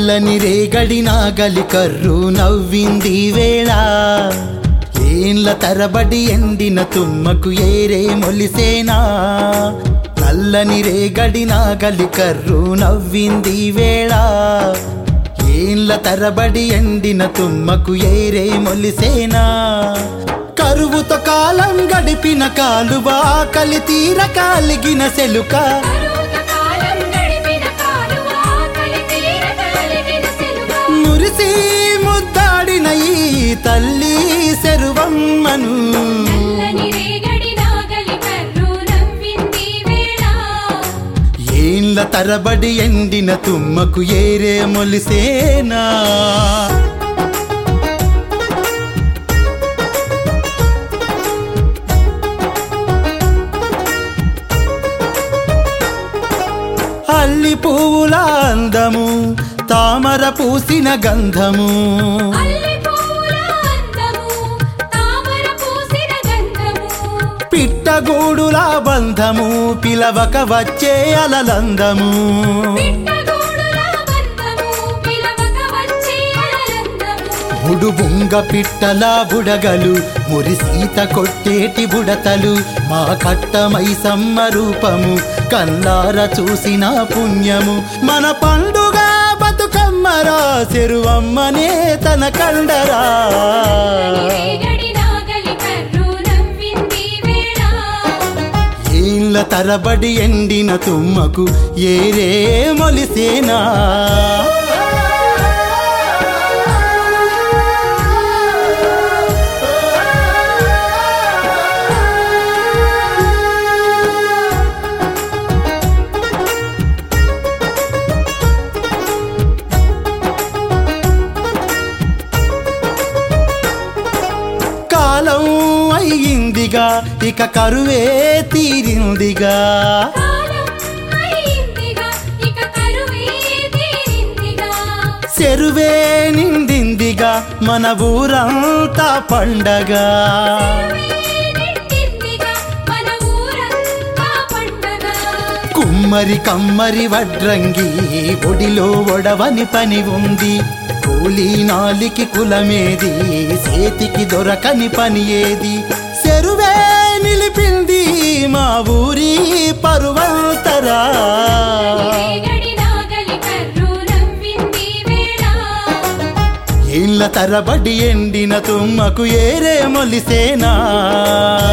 నల్లని రేగడి నాగలి కర్రు నవ్వింది వేళ ఏండ్ల తరబడి ఎండిన తుమ్మకు ఏరే మొలిసేనా నల్లని రేగడి నాగలి కర్రు నవ్వింది వేళ ఏండ్ల తరబడి ఎండిన తుమ్మకు ఏరే మొలిసేనా కరువుతో కాలం గడిపిన కాలువ ఆకలి తీర కాలిగిన సెలుక మురిసి ముద్దాడిన ఈ తల్లి శరువమ్మను ఏండ్ల తరబడి ఎండిన తుమ్మకు ఏరే మొలిసేనా అల్లి పువ్వుల అందము తామర పూసిన గంధము పిట్టగూడుల బంధము పిలవక వచ్చే అలలందము బుడుబుంగ పిట్టల బుడగలు మురిసీత కొట్టేటి బుడతలు మా కట్టమై సమ్మ రూపము కల్లార చూసిన పుణ్యము మన పండుగ బతుకమ్మరా చెరువమ్మనే తన కండరా ఏండ్ల తరబడి ఎండిన తుమ్మకు ఏరే మొలిసేనా కాలం అయ్యిందిగా ఇక కరువే తీరిందిగా చెరువే నిండిందిగా మన ఊరంతా పండగ కుమ్మరి కమ్మరి వడ్రంగి ఒడిలో ఒడవని పని ఉంది కూలీ నాలికి కులమేది చేతికి దొరకని పని ఏది చెరువే నిలిపింది మా ఊరి పరువంతరా ఏండ్ల తరబడి ఎండిన తుమ్మకు ఏరే మొలిసేనా